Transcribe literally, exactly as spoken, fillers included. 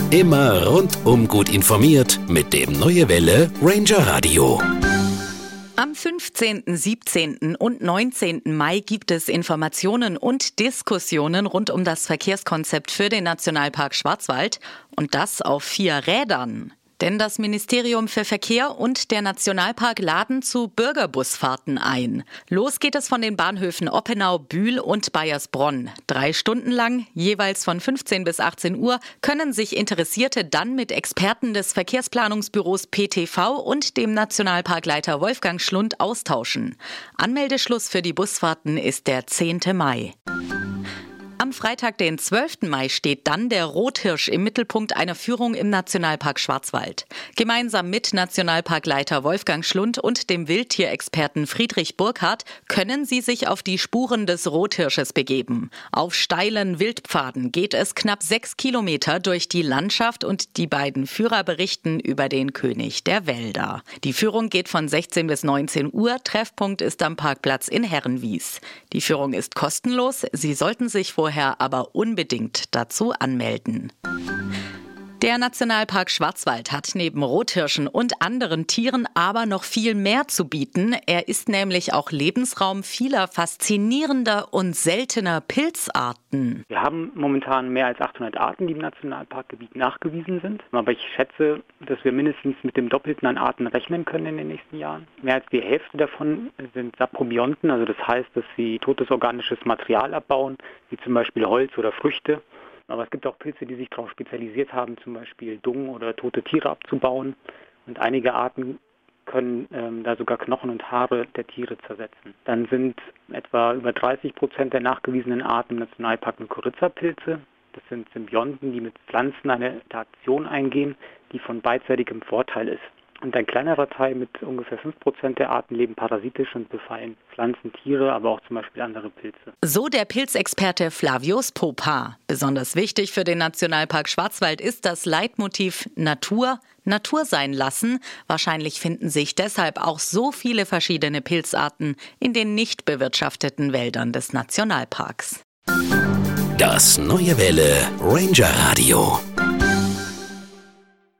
Immer rundum gut informiert mit dem Neue Welle Ranger Radio. Am fünfzehnten, siebzehnten und neunzehnten Mai gibt es Informationen und Diskussionen rund um das Verkehrskonzept für den Nationalpark Schwarzwald und das auf vier Rädern. Denn das Ministerium für Verkehr und der Nationalpark laden zu Bürgerbusfahrten ein. Los geht es von den Bahnhöfen Oppenau, Bühl und Baiersbronn. Drei Stunden lang, jeweils von fünfzehn bis achtzehn Uhr, können sich Interessierte dann mit Experten des Verkehrsplanungsbüros P T V und dem Nationalparkleiter Wolfgang Schlund austauschen. Anmeldeschluss für die Busfahrten ist der zehnte Mai. Am Freitag, den zwölften Mai, steht dann der Rothirsch im Mittelpunkt einer Führung im Nationalpark Schwarzwald. Gemeinsam mit Nationalparkleiter Wolfgang Schlund und dem Wildtierexperten Friedrich Burkhardt können Sie sich auf die Spuren des Rothirsches begeben. Auf steilen Wildpfaden geht es knapp sechs Kilometer durch die Landschaft und die beiden Führer berichten über den König der Wälder. Die Führung geht von sechzehn bis neunzehn Uhr. Treffpunkt ist am Parkplatz in Herrenwies. Die Führung ist kostenlos. Sie sollten sich vorher aber unbedingt dazu anmelden. Der Nationalpark Schwarzwald hat neben Rothirschen und anderen Tieren aber noch viel mehr zu bieten. Er ist nämlich auch Lebensraum vieler faszinierender und seltener Pilzarten. Wir haben momentan mehr als achthundert Arten, die im Nationalparkgebiet nachgewiesen sind. Aber ich schätze, dass wir mindestens mit dem Doppelten an Arten rechnen können in den nächsten Jahren. Mehr als die Hälfte davon sind Saprobionten, also das heißt, dass sie totes organisches Material abbauen, wie zum Beispiel Holz oder Früchte. Aber es gibt auch Pilze, die sich darauf spezialisiert haben, zum Beispiel Dung oder tote Tiere abzubauen. Und einige Arten können ähm, da sogar Knochen und Haare der Tiere zersetzen. Dann sind etwa über dreißig Prozent der nachgewiesenen Arten im Nationalpark Mykorrhiza-Pilze. Das sind Symbionten, die mit Pflanzen eine Interaktion eingehen, die von beidseitigem Vorteil ist. Und ein kleinerer Teil mit ungefähr fünf Prozent der Arten leben parasitisch und befallen Pflanzen, Tiere, aber auch zum Beispiel andere Pilze. So der Pilzexperte Flavius Popar. Besonders wichtig für den Nationalpark Schwarzwald ist das Leitmotiv Natur, Natur sein lassen. Wahrscheinlich finden sich deshalb auch so viele verschiedene Pilzarten in den nicht bewirtschafteten Wäldern des Nationalparks. Das Neue Welle Ranger Radio.